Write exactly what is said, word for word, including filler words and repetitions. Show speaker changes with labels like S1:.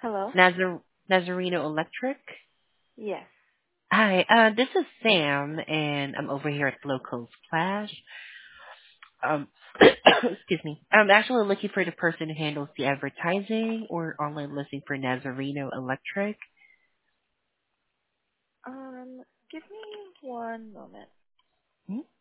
S1: Hello?
S2: Nazar- Nazareno Electric.
S1: Yes.
S2: Hi, uh, this is Sam, and I'm over here at Local Flash. Um, excuse me. I'm actually looking for the person who handles the advertising or online listing for Nazareno Electric.
S1: Um, give me one moment.
S2: Hmm?